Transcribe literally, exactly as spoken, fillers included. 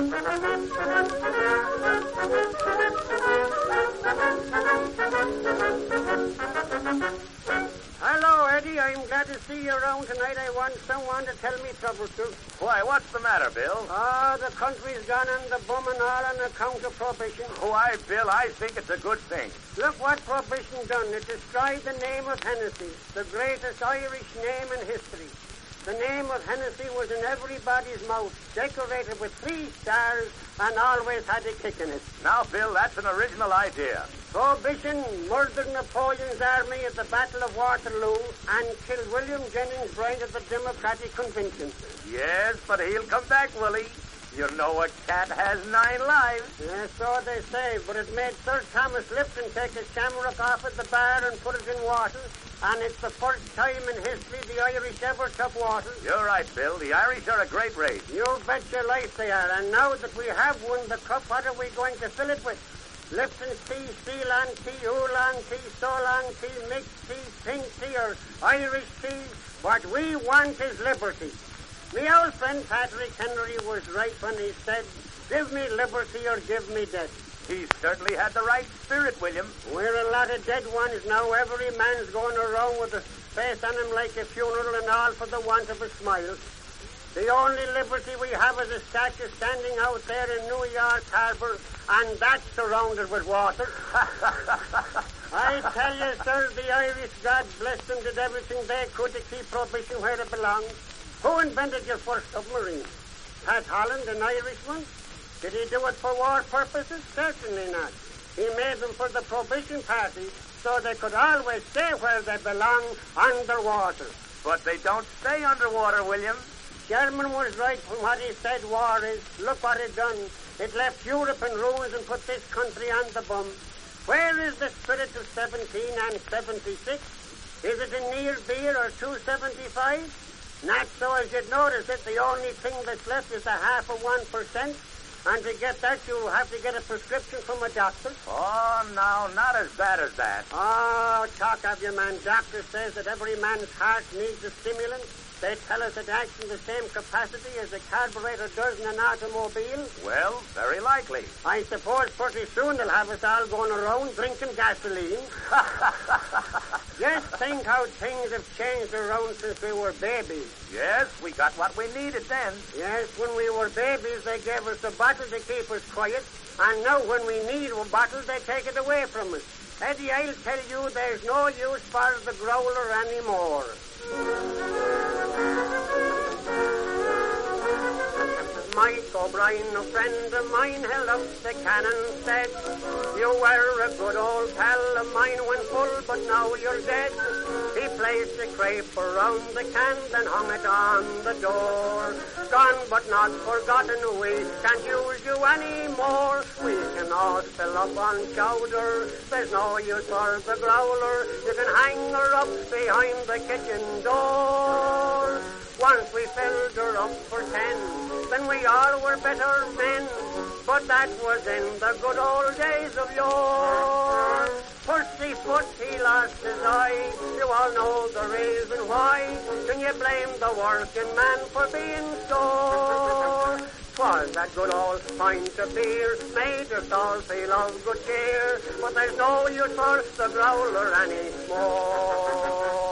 Hello, Eddie. I'm glad to see you around tonight. I want someone to tell me trouble to. Why, what's the matter, Bill? Ah, the country's gone on the bum and all on account of prohibition. Why, Bill, I think it's a good thing. Look what prohibition done. It destroyed the name of Hennessy, the greatest Irish name in history. The name of Hennessy was in everybody's mouth, decorated with three stars, and always had a kick in it. Now, Bill, that's an original idea. Prohibition murdered Napoleon's army at the Battle of Waterloo and killed William Jennings Bryan at the Democratic Convention. Yes, but he'll come back, will he? You know a cat has nine lives. Yes, so they say, but it made Sir Thomas Lipton take a shamrock off at the bar and put it in water, and it's the first time in history the Irish ever took water. You're right, Bill. The Irish are a great race. You bet your life they are, and now that we have won the cup, what are we going to fill it with? Lipton's tea, Ceylon tea, Oolong tea, Solon tea, mixed tea, pink tea, or Irish tea. What we want is liberty. My old friend Patrick Henry was right when he said, give me liberty or give me death. He certainly had the right spirit, William. We're a lot of dead ones now. Every man's going around with a face on him like a funeral and all for the want of a smile. The only liberty we have is a statue standing out there in New York Harbor, and that's surrounded with water. I tell you, sir, the Irish, God bless them, did everything they could to keep prohibition where it belongs. Who invented your first submarine? Pat Holland, an Irishman? Did he do it for war purposes? Certainly not. He made them for the Prohibition Party so they could always stay where they belong, underwater. But they don't stay underwater, William. Sherman was right when what he said war is. Look what it done. It left Europe in ruins and put this country on the bum. Where is the spirit of seventeen and seventy-six? Is it a near beer or two seventy-five? Not so as you'd notice it. The only thing that's left is a half of one percent. And to get that, you'll have to get a prescription from a doctor. Oh, no, not as bad as that. Oh, talk of your man. Doctor says that every man's heart needs a stimulant. They tell us it acts in the same capacity as a carburetor does in an automobile. Well, very likely. I suppose pretty soon they'll have us all going around drinking gasoline. Just think how things have changed around since we were babies. Yes, we got what we needed then. Yes, when we were babies, they gave us a bottle to keep us quiet. And now when we need a bottle, they take it away from us. Eddie, I'll tell you, there's no use for the growler anymore. Mike O'Brien, a friend of mine, held up the cannon, said, you were a good old pal of mine when full, but now you're dead. He placed a crepe around the can, then hung it on the door. Gone but not forgotten, we can't use you anymore. We can all fill up on chowder, there's no use for the growler. You can hang her up behind the kitchen door. Once we filled her up for ten, then we all were better men. But that was in the good old days of yore. Pussyfoot, he lost his eye. You all know the reason why. Can you blame the working man for being sore? 'Twas that good old pint of beer made us all feel of good cheer. But there's no use for the growler anymore.